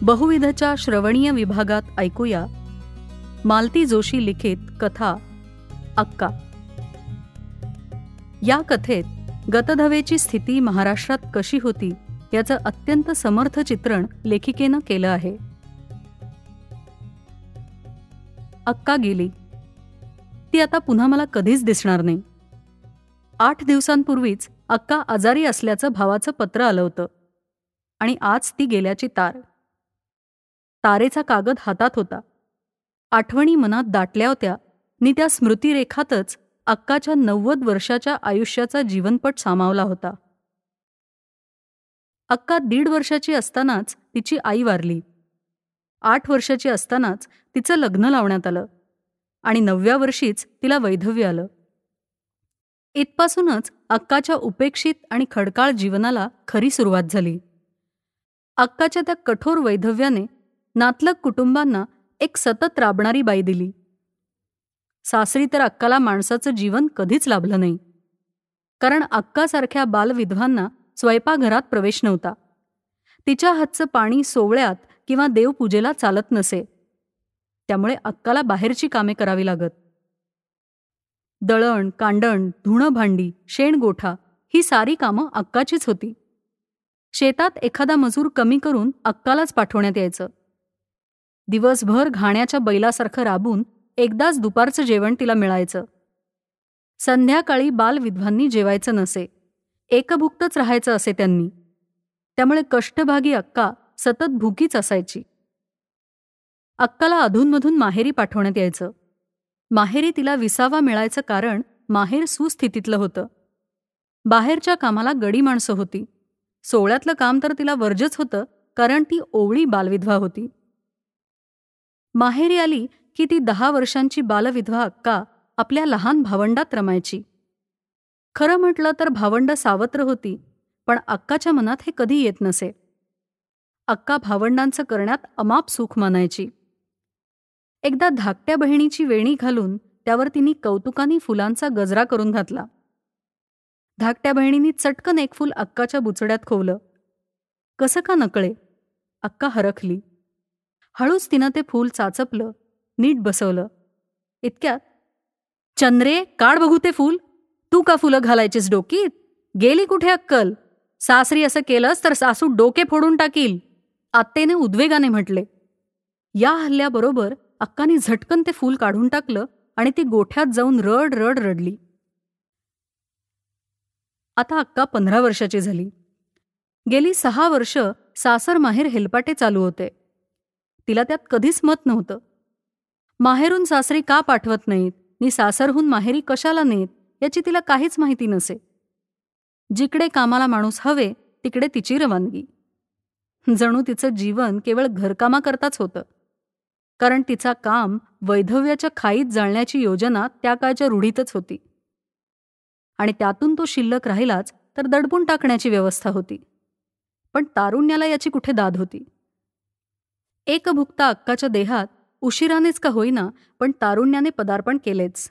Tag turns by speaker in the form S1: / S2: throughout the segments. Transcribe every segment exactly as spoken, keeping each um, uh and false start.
S1: बहुविधच्या श्रवणीय विभागात ऐकूया मालती जोशी लिखित कथा अक्का. या कथेत गतधवेची स्थिती महाराष्ट्रात कशी होती याचं अत्यंत समर्थ चित्रण लेखिकेनं केलं आहे. अक्का गेली. ती आता पुन्हा मला कधीच दिसणार नाही. आठ दिवसांपूर्वीच अक्का आजारी असल्याचं भावाचं पत्र आलं होतं आणि आज ती गेल्याची तार. तारेचा कागद हातात होता. आठवणी मनात दाटल्या होत्या नि त्या स्मृतिरेखातच अक्काच्या नव्वद वर्षाच्या आयुष्याचा जीवनपट सामावला होता. अक्का दीड वर्षाची असतानाच तिची आई वारली. आठ वर्षाची असतानाच तिचं लग्न लावण्यात आलं आणि नवव्या वर्षीच तिला वैधव्य आलं. इथपासूनच अक्काच्या उपेक्षित आणि खडकाळ जीवनाला खरी सुरुवात झाली. अक्काच्या त्या कठोर वैधव्याने नातलग कुटुंबांना एक सतत राबणारी बाई दिली. सासरी तर अक्काला माणसाचं जीवन कधीच लाभलं नाही, कारण अक्कासारख्या बालविधवांना स्वयंपाकघरात प्रवेश नव्हता. तिच्या हातचं पाणी सोवळ्यात किंवा देवपूजेला चालत नसे, त्यामुळे अक्काला बाहेरची कामे करावी लागत. दळण, कांडण, धुणं भांडी, शेणगोठा ही सारी कामं अक्काचीच होती. शेतात एखादा मजूर कमी करून अक्कालाच पाठवण्यात यायचं. दिवसभर घाण्याच्या बैलासारखं राबून एकदाच दुपारचं जेवण तिला मिळायचं. संध्याकाळी बालविधवांनी जेवायचं नसे, एकभुक्तच राहायचं असे त्यांनी. त्यामुळे कष्टभागी अक्का सतत भुकीच असायची. अक्काला अधूनमधून माहेरी पाठवण्यात यायचं. माहेरी तिला विसावा मिळायचं कारण माहेर सुस्थितीतलं होतं. बाहेरच्या कामाला गडी माणसं होती. सोवळ्यातलं काम तर तिला वर्जच होतं, कारण ती ओवळी बालविधवा होती. माहेरी आली की ती दहा वर्षांची बालविधवा अक्का आपल्या लहान भावंडात रमायची. खरं म्हटलं तर भावंड सावत्र होती, पण अक्काच्या मनात हे कधी येत नसे. अक्का भावंडांचं करण्यात अमाप सुख मानायची. एकदा धाकट्या बहिणीची वेणी घालून त्यावर तिने कौतुकाने फुलांचा गजरा करून घातला. धाकट्या बहिणीने चटकन एक फूल अक्काच्या बुचड्यात खोवलं. कसं का नकळे, अक्का हरखली. हळूच तिनं ते फूल चाचपलं, नीट बसवलं. इतक्यात, चंद्रे, काढ बघू ते फूल. तू का फुलं घालायचीस डोकीत? गेली कुठे अक्कल? सासरी असं केलंस तर सासू डोके फोडून टाकील, आत्तेने उद्वेगाने म्हटले. या हल्ल्याबरोबर अक्काने झटकन ते फूल काढून टाकलं आणि ती गोठ्यात जाऊन रड रड रडली. आता अक्का पंधरा वर्षाची झाली. गेली सहा वर्ष सासर माहेर हेलपाटे चालू होते. तिला त्यात कधीच मत नव्हतं. माहेरून सासरी का पाठवत नाहीत नि सासरहून माहेरी कशाला नेत याची तिला काहीच माहिती नसे. जिकडे कामाला माणूस हवे तिकडे तिची रवानगी. जणू तिचं जीवन केवळ घरकामाकरताच होतं, कारण तिचा काम वैधव्याच्या खाईत जाळण्याची योजना त्या काळच्या रूढीतच होती आणि त्यातून तो शिल्लक राहिलाच तर दडपून टाकण्याची व्यवस्था होती. पण तारुण्याला याची कुठे दाद होती. एकभुक्ता अक्काच्या देहात उशिरानेच का होईना पण तारुण्याने पदार्पण केलेच.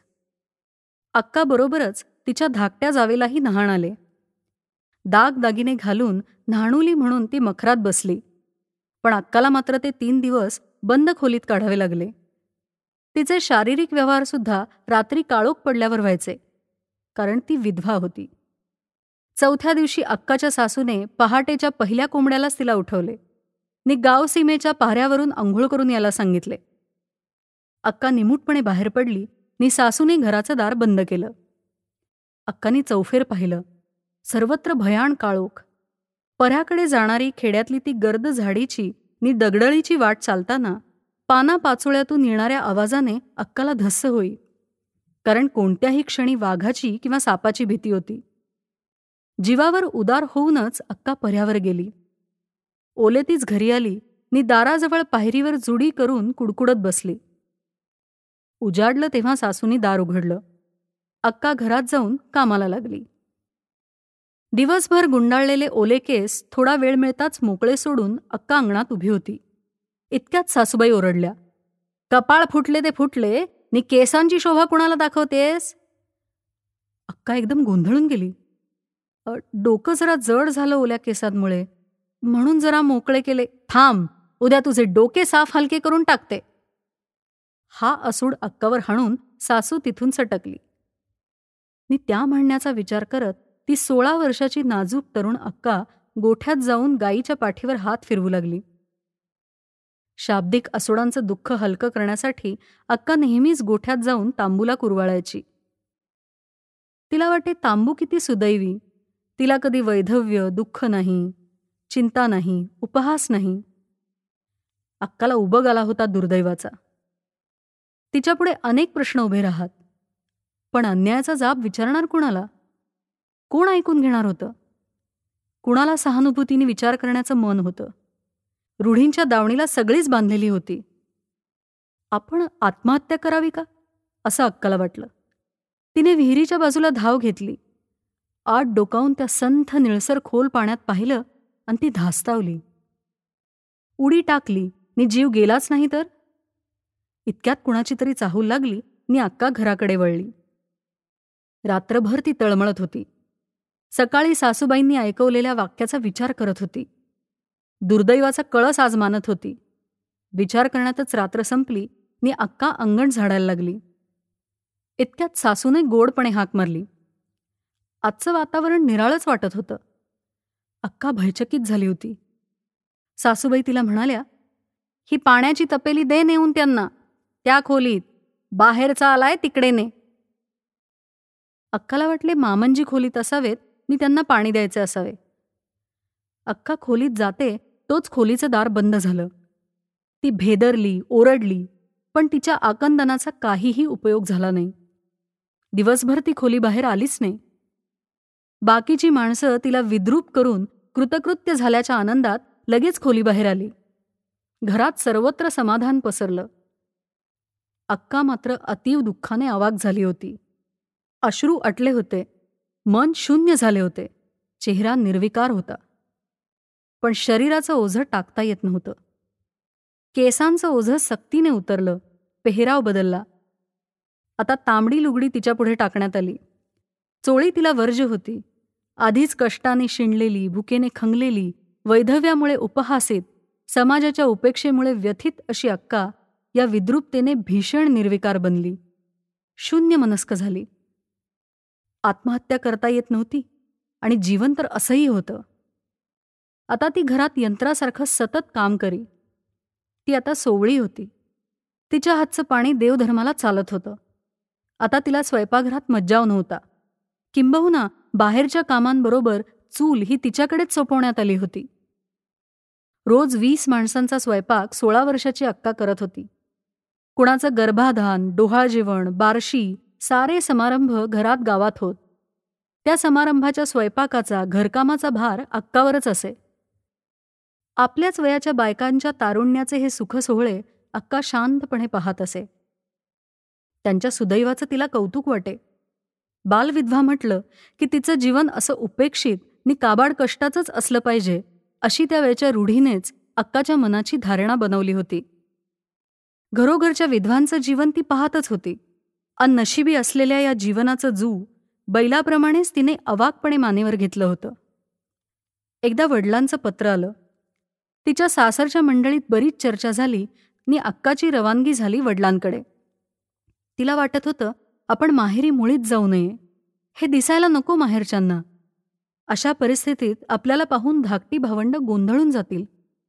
S1: अक्काबरोबरच तिच्या धाकट्या जावेलाही न्हाण आले. दागदागिने घालून न्हाणुली म्हणून ती मखरात बसली, पण अक्काला मात्र ते तीन दिवस बंद खोलीत काढावे लागले. तिचे शारीरिक व्यवहारसुद्धा रात्री काळोख पडल्यावर व्हायचे, कारण ती विधवा होती. चौथ्या दिवशी अक्काच्या सासूने पहाटेच्या पहिल्या कोंबड्यालाच तिला उठवले नि गाव सीमेच्या पाऱ्यावरून आंघोळ करून याला सांगितले. अक्का निमूटपणे बाहेर पडली नि सासूने घराचं दार बंद केलं. अक्काने चौफेर पाहिलं. सर्वत्र भयाण काळोख. पर्याकडे जाणारी खेड्यातली ती गर्द झाडीची नि दगडळीची वाट चालताना पाना पाचोळ्यातून येणाऱ्या आवाजाने अक्काला धस्स होई, कारण कोणत्याही क्षणी वाघाची किंवा सापाची भीती होती. जीवावर उदार होऊनच अक्का पर्यावर गेली. ओलेतीच घरी आली नि दाराजवळ पायरीवर जुडी करून कुडकुडत बसली. उजाडलं तेव्हा सासूनी दार उघडलं. अक्का घरात जाऊन कामाला लागली. दिवसभर गुंडाळलेले ओले केस थोडा वेळ मिळताच मोकळे सोडून अक्का अंगणात उभी होती. इतक्यात सासूबाई ओरडल्या, कपाळ फुटले ते फुटले नि केसांची शोभा कुणाला दाखवतेस? अक्का एकदम गोंधळून गेली. डोकं जरा जड झालं ओल्या केसांमुळे, म्हणून जरा मोकळे केले. थांब, उद्या तुझे डोके साफ हलके करून टाकते. हा असूड अक्कावर हाणून सासू तिथून सटकली. मी त्या म्हणण्याचा विचार करत ती सोळा वर्षाची नाजूक तरुण अक्का गोठ्यात जाऊन गाईच्या पाठीवर हात फिरवू लागली. शाब्दिक असोडांचं दुःख हलकं करण्यासाठी अक्का नेहमीच गोठ्यात जाऊन तांबूला कुरवाळायची. तिला वाटे तांबू किती सुदैवी. तिला कधी वैधव्य, दुःख नाही, चिंता नाही, उपहास नाही. अक्काला उबग आला होता दुर्दैवाचा. तिच्यापुढे अनेक प्रश्न उभे राहत. पण अन्यायाचा जाब विचारणार कुणाला? कोण ऐकून घेणार होतं? कुणाला सहानुभूतीने विचार करण्याचं मन होतं? रूढींच्या दावणीला सगळीच बांधलेली होती. आपण आत्महत्या करावी का, असं अक्काला वाटलं. तिने विहिरीच्या बाजूला धाव घेतली. आत डोकावून त्या संथ निळसर खोल पाण्यात पाहिलं आणि ती धास्तावली. उडी टाकली नि जीव गेलाच नाही तर. इतक्यात कुणाची तरी चाहूल लागली नि अक्का घराकडे वळली. रात्रभर ती तळमळत होती. सकाळी सासूबाईंनी ऐकवलेल्या वाक्याचा विचार करत होती. दुर्दैवाचा कळस आज मानत होती. विचार करण्यातच रात्र संपली नि अक्का अंगण झाडायला लागली. इतक्यात सासूने गोडपणे हाक मारली. आजचं वातावरण निराळच वाटत होतं. अक्का भयचकित झाली होती. सासूबाई तिला म्हणाल्या, ही पाण्याची तपेली दे नेऊन त्यांना, त्या खोलीत, बाहेरचा आलाय तिकडे ने. अक्काला वाटले मामंजी खोलीत असावेत नि त्यांना पाणी द्यायचे असावे. अक्का खोलीत जाते तोच खोलीचं दार बंद झालं. ती भेदरली, ओरडली, पण तिच्या आकंदनाचा काहीही उपयोग झाला नाही. दिवसभर ती खोली बाहेर आलीच नाही. बाकीची माणसं तिला विद्रूप करून कृतकृत्य झाल्याच्या आनंदात लगेच खोलीबाहेर आली. घरात सर्वत्र समाधान पसरलं. अक्का मात्र अतीव दुःखाने आवाक झाली होती. अश्रू अटले होते. मन शून्य झाले होते. चेहरा निर्विकार होता. पण शरीराचं ओझं टाकता येत नव्हतं. केसांचं ओझं सक्तीने उतरलं. पेहराव बदलला. आता तांबडी लुगडी तिच्यापुढे टाकण्यात आली. चोळी तिला वर्ज्य होती. आधीच कष्टाने शिणलेली, भुकेने खंगलेली, वैधव्यामुळे उपहासित, समाजाच्या उपेक्षेमुळे व्यथित अशी अक्का या विद्रूपतेने भीषण निर्विकार बनली. शून्य मनस्क झाली. आत्महत्या करता येत नव्हती आणि जीवन तर असंही होतं. आता ती घरात यंत्रासारखं सतत काम करी. ती आता सोवळी होती. तिच्या हातचं पाणी देवधर्माला चालत होतं. आता तिला स्वयंपाकघरात मज्जाव नव्हता. किंबहुना बाहेरच्या कामांबरोबर चूल ही तिच्याकडेच सोपवण्यात आली होती. रोज वीस माणसांचा स्वयंपाक सोळा वर्षाची अक्का करत होती. कुणाचं गर्भाधान, डोहाळ जेवण, बारशी सारे समारंभ घरात गावात होत. त्या समारंभाच्या स्वयंपाकाचा, घरकामाचा भार अक्कावरच असे. आपल्याच वयाच्या बायकांच्या तारुण्याचे हे सुखसोहळे अक्का शांतपणे पाहत असे. त्यांच्या सुदैवाचं तिला कौतुक वाटे. बालविधवा म्हटलं की तिचं जीवन असं उपेक्षित नि काबाड कष्टाचंच असलं पाहिजे, अशी त्या वेळच्या रूढीनेच अक्काच्या मनाची धारणा बनवली होती. घरोघरच्या विधवांचं जीवन ती पाहतच होती. अन नशिबी असलेल्या या जीवनाचं जू बैलाप्रमाणेच तिने अवाकपणे मानेवर घेतलं होतं. एकदा वडिलांचं पत्र आलं. तिच्या सासरच्या मंडळीत बरीच चर्चा झाली नि अक्काची रवानगी झाली वडिलांकडे. तिला वाटत होतं आपण माहेरी मुळीच जाऊ नये. हे दिसायला नको माहेरच्यांना. अशा परिस्थितीत आपल्याला पाहून धाकटी भावंड गोंधळून जातील.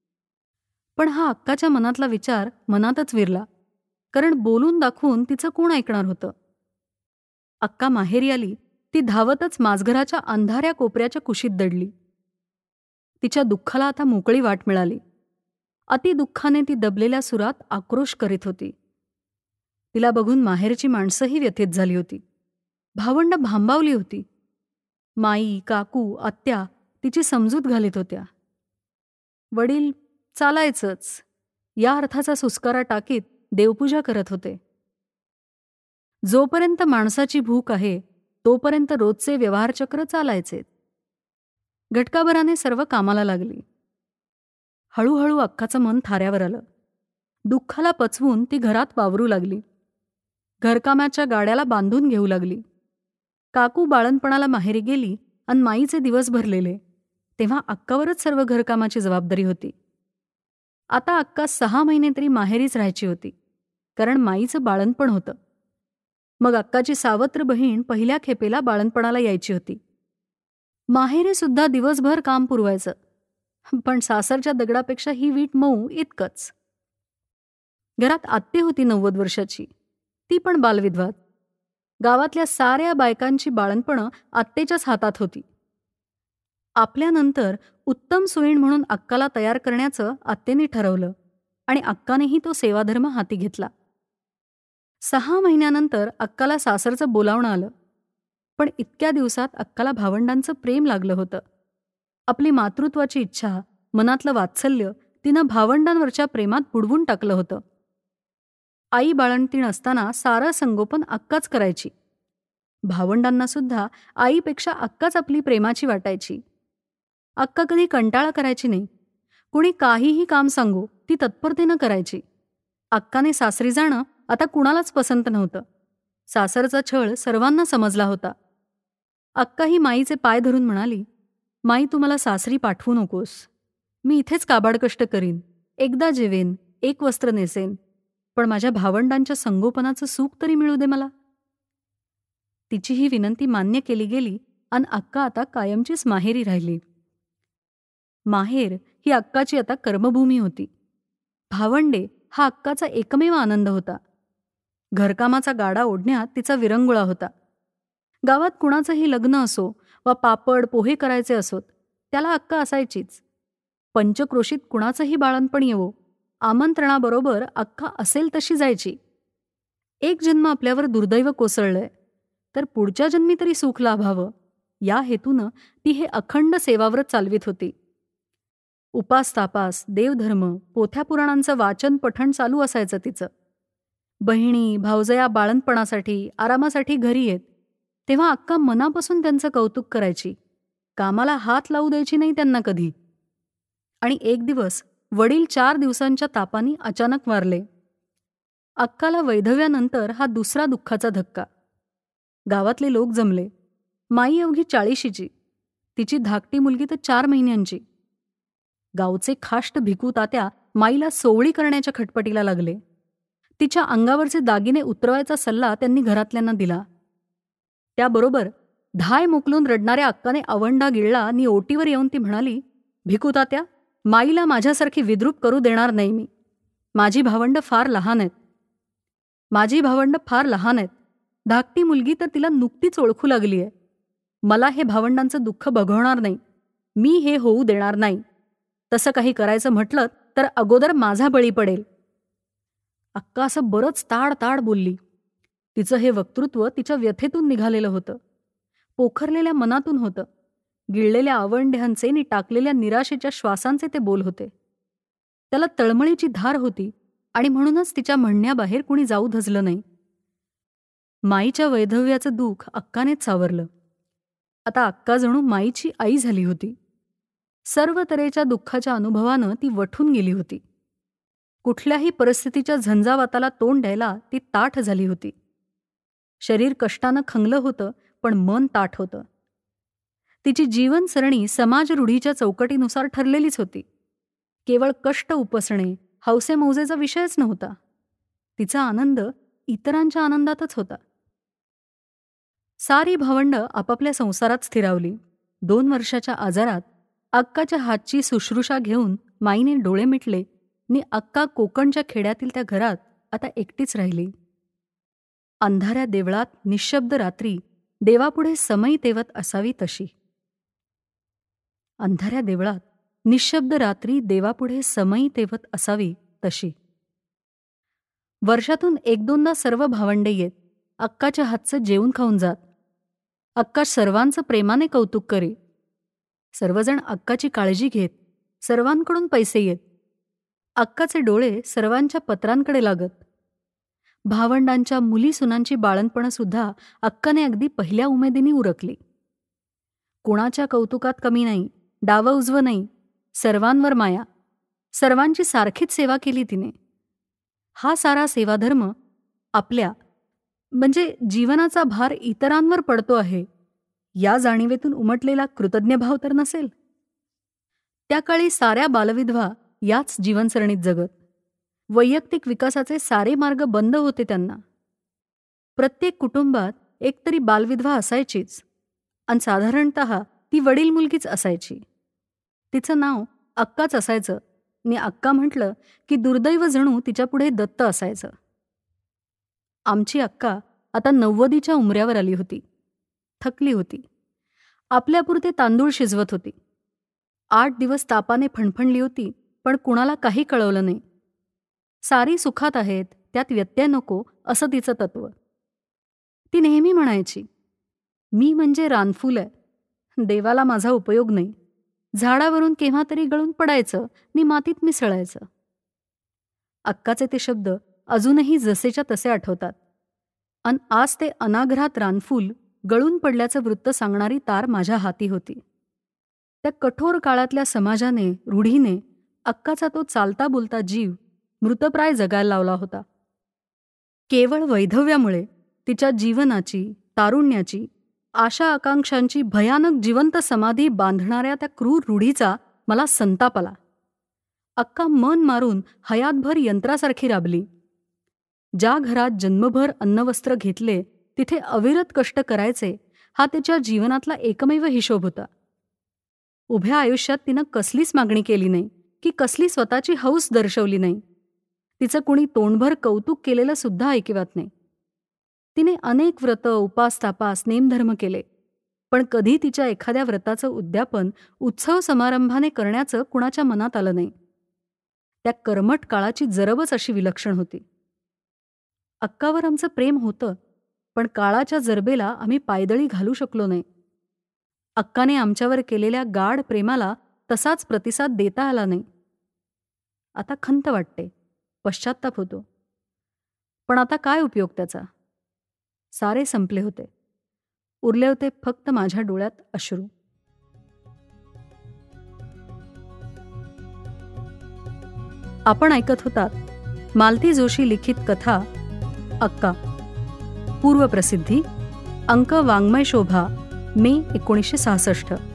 S1: पण हा अक्काच्या मनातला विचार मनातच विरला, कारण बोलून दाखवून तिचं कोण ऐकणार होतं. अक्का माहेरी आली. ती धावतच माझघराच्या अंधाऱ्या कोपऱ्याच्या कुशीत दडली. तिच्या दुःखाला आता मोकळी वाट मिळाली. अतिदुःखाने ती दबलेल्या सुरात आक्रोश करीत होती. तिला बघून माहेरची माणसंही व्यथित झाली होती. भावंड भांबावली होती. माई, काकू, आत्या तिची समजूत घालीत होत्या. वडील चालायचंच या अर्थाचा सुस्कारा टाकीत देवपूजा करत होते. जोपर्यंत माणसाची भूक आहे तोपर्यंत रोजचे व्यवहारचक्र चालायचे. घटकाभराने सर्व कामाला लागली. हळूहळू अक्काचं मन थाऱ्यावर आलं. दुःखाला पचवून ती घरात वावरू लागली. घरकामाच्या गाड्याला बांधून घेऊ लागली. काकू बाळणपणाला माहेरी गेली आणि माईचे दिवस भरलेले, तेव्हा अक्कावरच सर्व घरकामाची जबाबदारी होती. आता अक्का सहा महिने तरी माहेरीच राहायची होती, कारण माईचं बाळंतपण होतं. मग अक्काची सावत्र बहीण पहिल्या खेपेला बाळंतपणाला यायची होती. माहेरी सुद्धा दिवसभर काम पुरवायचं, पण सासरच्या दगडापेक्षा ही वीट मऊ इतकंच. घरात आत्ते होती नव्वद वर्षाची, ती पण बालविधवा. गावातल्या साऱ्या बायकांची बाळंतपणं आत्तेच्याच हातात होती. आपल्यानंतर उत्तम सुईण म्हणून अक्काला तयार करण्याचं आत्तेने ठरवलं आणि अक्कानेही तो सेवाधर्म हाती घेतला. सहा महिन्यानंतर अक्काला सासरचं बोलावणं आलं. पण इतक्या दिवसात अक्काला भावंडांचं प्रेम लागलं होतं. आपली मातृत्वाची इच्छा, मनातलं वात्सल्य तिनं भावंडांवरच्या प्रेमात बुडवून टाकलं होतं. आई बाळंतीण असताना सारं संगोपन अक्काच करायची. भावंडांना सुद्धा आईपेक्षा अक्काच आपली प्रेमाची वाटायची. अक्का कधी कंटाळा करायची नाही. कुणी काहीही काम सांगू ती तत्परतेनं करायची. अक्काने सासरी जाणं आता कुणालाच पसंत नव्हतं. सासरचा छळ सर्वांना समजला होता. अक्का ही माईचे पाय धरून म्हणाली, माई तू मला सासरी पाठवू नकोस. मी इथेच काबाड कष्ट करीन, एकदा जेवेन, एक वस्त्र नेसेन, पण माझ्या भावंडांच्या संगोपनाचं सुख तरी मिळू दे मला. तिची ही विनंती मान्य केली गेली आणि अक्का आता कायमचीच माहेरी राहिली. माहेर ही अक्काची आता कर्मभूमी होती. भावंडे हा अक्काचा एकमेव आनंद होता. घरकामाचा गाडा ओढण्यात तिचा विरंगुळा होता. गावात कुणाचंही लग्न असो वा पापड पोहे करायचे असोत, त्याला अक्का असायचीच. पंचक्रोशीत कुणाचंही बाळंतपण येवो, आमंत्रणाबरोबर अक्का असेल तशी जायची. एक जन्म आपल्यावर दुर्दैव कोसळलंय, तर पुढच्या जन्मी तरी सुख लाभावं या हेतूनं ती हे अखंड सेवाव्रत चालवित होती. उपास तापास, देवधर्म, पोथ्या पुराणांचं वाचन पठण चालू असायचं तिचं. बहिणी भावजया बाळंतपणासाठी आरामासाठी घरी येत, तेव्हा अक्का मनापासून त्यांचं कौतुक करायची. कामाला हात लावू द्यायची नाही त्यांना कधी. आणि एक दिवस वडील चार दिवसांच्या तापानी अचानक वारले. अक्काला वैधव्यानंतर हा दुसरा दुःखाचा धक्का. गावातले लोक जमले. माई अवघी चाळीशीची, तिची धाकटी मुलगी तर चार महिन्यांची. गावचे खाष्ट भिकू तात्या माईला सोवळी करण्याच्या खटपटीला लागले. तिच्या अंगावरचे दागिने उतरवायचा सल्ला त्यांनी घरातल्यांना दिला. त्याबरोबर धाय मोकलून रडणाऱ्या अक्काने आवंढा गिळला आणि ओटीवर येऊन ती म्हणाली, भिकू तात्या, माईला माझ्यासारखी विद्रूप करू देणार नाही मी. माझी भावंड फार लहान आहेत. माझी भावंड फार लहान आहेत. धाकटी मुलगी तर तिला नुकतीच ओळखू लागली आहे. मला हे भावंडांचं दुःख बघवणार नाही. मी हे होऊ देणार नाही. तसं काही करायचं म्हटलं तर अगोदर माझा बळी पडेल. अक्का असं बरंच ताड ताड बोलली. तिचं हे वक्तृत्व तिच्या व्यथेतून निघालेलं होतं. पोखरलेल्या मनातून होतं. गिळलेल्या आवंढ्यांचे नि टाकलेल्या निराशेच्या श्वासांचे ते बोल होते. त्याला तळमळीची धार होती आणि म्हणूनच तिच्या म्हणण्याबाहेर कुणी जाऊ धजलं नाही. माईच्या वैधव्याचं दुःख अक्कानेच सावरलं. आता अक्का जणू माईची आई झाली होती. सर्व तऱ्हेच्या दुःखाच्या अनुभवानं ती वठून गेली होती. कुठल्याही परिस्थितीच्या झंझावाताला तोंड द्यायला ती ताठ झाली होती. शरीर कष्टानं खंगलं होतं, पण मन ताठ होतं. तिची जीवनसरणी समाज रूढीच्या चौकटीनुसार ठरलेलीच होती. केवळ कष्ट उपसणे हौसेमौजेचा विषयच नव्हता. तिचा आनंद इतरांच्या आनंदातच होता. सारी भावंड आपापल्या संसारात स्थिरावली. दोन वर्षाच्या आजारात अक्काच्या हातची शुश्रूषा घेऊन माईने डोळे मिटले नि अक्का कोकणच्या खेड्यातील त्या घरात आता एकटीच राहिली. अंधाऱ्या देवळात निशब्द रात्री देवापुढे समई तेवत असावी तशी. अंधाऱ्या देवळात निशब्द रात्री देवापुढे समई तेवत असावी तशी. वर्षातून एक दोनदा सर्व भावंडे येत अक्काच्या हातचं जेवून खाऊन जात. अक्का सर्वांचं प्रेमाने कौतुक करे. सर्वजण अक्काची काळजी घेत. सर्वांकडून पैसे येत. अक्काचे डोळे सर्वांच्या पत्रांकडे लागत. भावंडांच्या मुली सुनांची बाळंतपणं सुद्धा अक्काने अगदी पहिल्या उमेदीने उरकली. कुणाच्या कौतुकात कमी नाही, डावं उजवं नाही, सर्वांवर माया. सर्वांची सारखीच सेवा केली तिने. हा सारा सेवाधर्म आपल्या म्हणजे जीवनाचा भार इतरांवर पडतो आहे या जाणीवेतून उमटलेला कृतज्ञ भाव तर नसेल. त्या काळी साऱ्या बालविधवा याच जीवनसरणीत जगत. वैयक्तिक विकासाचे सारे मार्ग बंद होते त्यांना. प्रत्येक कुटुंबात एकतरी बालविधवा असायचीच, आणि साधारणतः ती वडील मुलगीच असायची. तिचं नाव अक्काच असायचं, आणि अक्का म्हटलं की दुर्दैव जणू तिच्यापुढे दत्त असायचं. आमची अक्का आता नव्वदीच्या उमऱ्यावर आली होती. थकली होती. आपल्यापुरते तांदूळ शिजवत होती. आठ दिवस तापाने फणफणली होती, पण कुणाला काही कळवलं नाही. सारी सुखात आहेत, त्यात व्यत्यय नको, असं तिचं तत्व. ती नेहमी म्हणायची, मी म्हणजे रानफूल आहे, देवाला माझा उपयोग नाही. झाडावरून केव्हा तरी गळून पडायचं नि मातीत मिसळायचं. अक्काचे ते शब्द अजूनही जसेच्या तसे आठवतात. अन आज ते अनाघ्रात रानफूल गळून पडल्याचं वृत्त सांगणारी तार माझ्या हाती होती. त्या कठोर काळातल्या समाजाने, रूढीने अक्काचा तो चालता बोलता जीव मृतप्राय जगायला लावला होता. केवळ वैधव्यामुळे तिच्या जीवनाची, तारुण्याची, आशा आकांक्षांची भयानक जिवंत समाधी बांधणाऱ्या त्या क्रूर रूढीचा मला संताप आला. अक्का मन मारून हयातभर यंत्रासारखी राबली. ज्या घरात जन्मभर अन्नवस्त्र घेतले तिथे अविरत कष्ट करायचे, हा तिच्या जीवनातला एकमेव हिशोब होता. उभ्या आयुष्यात तिनं कसलीच मागणी केली नाही की कसली स्वतःची हौस दर्शवली नाही. तिचं कुणी तोंडभर कौतुक केलेलं सुद्धा ऐकिवात नाही. तिने अनेक व्रतं, उपास तापास, नेमधर्म केले, पण कधी तिच्या एखाद्या व्रताचं उद्यापन उत्सव समारंभाने करण्याचं कुणाच्या मनात आलं नाही. त्या कर्मठ काळाची जरबच अशी विलक्षण होती. अक्कावर आमचं प्रेम होतं, पण काळाच्या जरबेला आम्ही पायदळी घालू शकलो नाही. अक्काने आमच्यावर केलेल्या गाढ प्रेमाला तसाच प्रतिसाद देता आला नाही. आता खंत वाटते, पश्चात्ताप होतो. पण आता काय उपयोग त्याचा? सारे संपले होते. उरले होते फक्त माझ्या डोळ्यात अश्रू. आपण ऐकत होतात मालती जोशी लिखित कथा अक्का. पूर्वप्रसिद्धी अंक वाङ्मय शोभा, मे एकोणीसशे सहासष्ट.